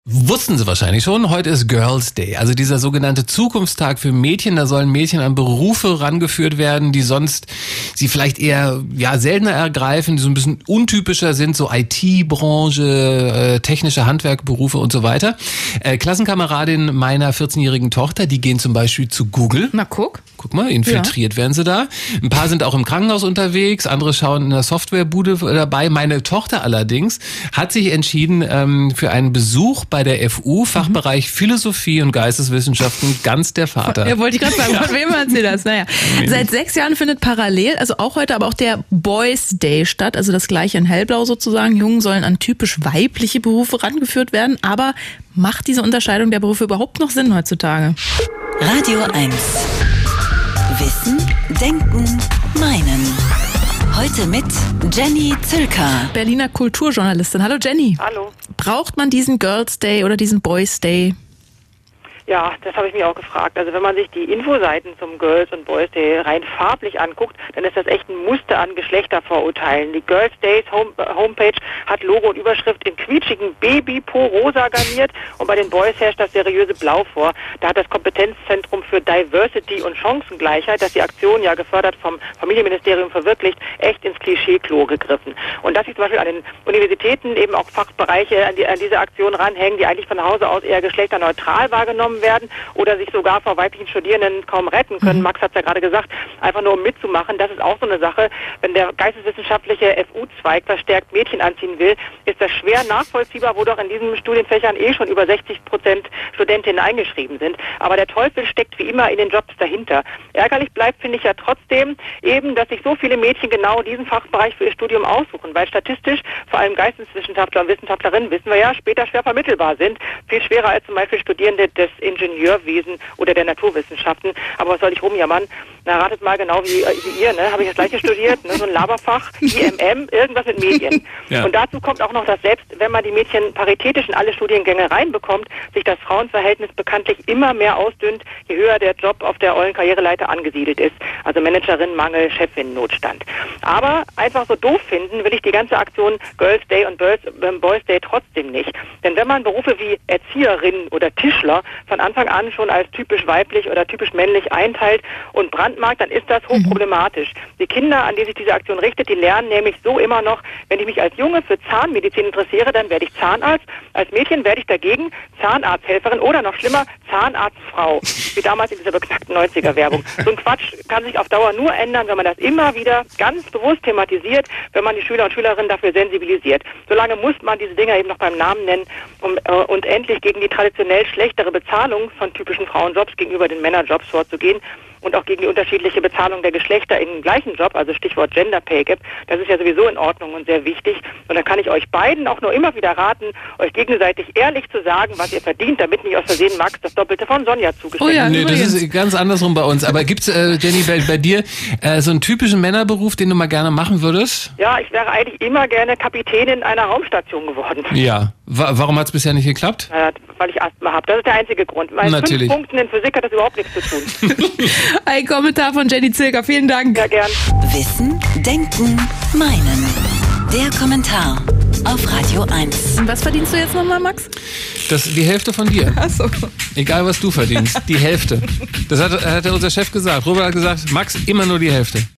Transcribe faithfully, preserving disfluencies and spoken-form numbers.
Wussten Sie wahrscheinlich schon, heute ist Girls Day, also dieser sogenannte Zukunftstag für Mädchen. Da sollen Mädchen an Berufe rangeführt werden, die sonst sie vielleicht eher ja seltener ergreifen, die so ein bisschen untypischer sind, so I T-Branche, äh, technische Handwerkberufe und so weiter. Äh, Klassenkameradin meiner vierzehnjährigen Tochter, die gehen zum Beispiel zu Google. Na guck. Guck mal, infiltriert ja. werden sie da. Ein paar sind auch im Krankenhaus unterwegs, andere schauen in der Softwarebude dabei. Meine Tochter allerdings hat sich entschieden ähm, für einen Besuch bei der F U, Fachbereich Philosophie und Geisteswissenschaften, ganz der Vater. Ja, wollte ich gerade sagen, von wem hat sie das? Naja. Seit sechs Jahren findet parallel, also auch heute, aber auch der Boys Day statt, also das gleiche in hellblau sozusagen. Jungen sollen an typisch weibliche Berufe rangeführt werden, aber macht diese Unterscheidung der Berufe überhaupt noch Sinn heutzutage? Radio eins. Wissen, Denken, Meinen. Heute mit Jenny Zülker, Berliner Kulturjournalistin. Hallo Jenny. Hallo. Braucht man diesen Girls Day oder diesen Boys Day? Ja, das habe ich mich auch gefragt. Also wenn man sich die Infoseiten zum Girls und Boys Day rein farblich anguckt, dann ist das echt ein Muster an Geschlechtervorurteilen. Die Girls Days Home Homepage hat Logo und Überschrift in quietschigen Baby-Po-Rosa garniert und bei den Boys herrscht das seriöse Blau vor. Da hat das Kompetenzzentrum für Diversity und Chancengleichheit, das die Aktion ja gefördert vom Familienministerium verwirklicht, echt ins Klischee-Klo gegriffen. Und dass sich zum Beispiel an den Universitäten eben auch Fachbereiche an, die, an diese Aktion ranhängen, die eigentlich von Hause aus eher geschlechterneutral wahrgenommen werden oder sich sogar vor weiblichen Studierenden kaum retten können. Max hat es ja gerade gesagt, einfach nur um mitzumachen. Das ist auch so eine Sache. Wenn der geisteswissenschaftliche F U-Zweig verstärkt Mädchen anziehen will, ist das schwer nachvollziehbar, wo doch in diesen Studienfächern eh schon über sechzig Prozent Studentinnen eingeschrieben sind. Aber der Teufel steckt wie immer in den Jobs dahinter. Ärgerlich bleibt, finde ich ja trotzdem eben, dass sich so viele Mädchen genau diesen Fachbereich für ihr Studium aussuchen, weil statistisch vor allem Geisteswissenschaftler und Wissenschaftlerinnen, wissen wir ja, später schwer vermittelbar sind. Viel schwerer als zum Beispiel Studierende des Ingenieurwesen oder der Naturwissenschaften. Aber was soll ich rumjammern? Na, ratet mal genau wie, äh, wie ihr, ne? Habe ich das gleiche studiert, ne? So ein Laberfach, I M M, irgendwas mit Medien. Ja. Und dazu kommt auch noch, dass selbst wenn man die Mädchen paritätisch in alle Studiengänge reinbekommt, sich das Frauenverhältnis bekanntlich immer mehr ausdünnt, je höher der Job auf der ollen Karriereleiter angesiedelt ist. Also Managerinnenmangel, Chefinnennotstand. Aber einfach so doof finden will ich die ganze Aktion Girls Day und Boys Day trotzdem nicht. Denn wenn man Berufe wie Erzieherin oder Tischler von Anfang an schon als typisch weiblich oder typisch männlich einteilt und brandmarkt, dann ist das hochproblematisch. Die Kinder, an die sich diese Aktion richtet, die lernen nämlich so immer noch, wenn ich mich als Junge für Zahnmedizin interessiere, dann werde ich Zahnarzt. Als Mädchen werde ich dagegen Zahnarzthelferin oder noch schlimmer, Zahnarztfrau. Wie damals in dieser beknackten neunziger-Werbung. So ein Quatsch kann sich auf Dauer nur ändern, wenn man das immer wieder ganz bewusst thematisiert, wenn man die Schüler und Schülerinnen dafür sensibilisiert. Solange muss man diese Dinger eben noch beim Namen nennen, um, äh, und endlich gegen die traditionell schlechtere Bezahlung von typischen Frauenjobs gegenüber den Männerjobs vorzugehen und auch gegen die unterschiedliche Bezahlung der Geschlechter in dem gleichen Job, also Stichwort Gender Pay Gap. Das ist ja sowieso in Ordnung und sehr wichtig. Und da kann ich euch beiden auch nur immer wieder raten, euch gegenseitig ehrlich zu sagen, was ihr verdient, damit nicht aus Versehen Max das Doppelte von Sonja zugestellt wird. Oh ja, nee, das ist ganz andersrum bei uns. Aber gibt's, äh, Jenny, bei, bei dir äh, so einen typischen Männerberuf, den du mal gerne machen würdest? Ja, ich wäre eigentlich immer gerne Kapitänin einer Raumstation geworden. Ja. Warum hat es bisher nicht geklappt? Ja, weil ich Asthma habe. Das ist der einzige Grund. Bei Natürlich. fünf Punkten in Physik hat das überhaupt nichts zu tun. Ein Kommentar von Jenny Zülker. Vielen Dank. Ja, gern. Wissen, Denken, Meinen. Der Kommentar auf Radio eins. Und was verdienst du jetzt nochmal, Max? Das die Hälfte von dir. Ach so. Egal, was du verdienst. Die Hälfte. Das hat, hat unser Chef gesagt. Robert hat gesagt, Max, immer nur die Hälfte.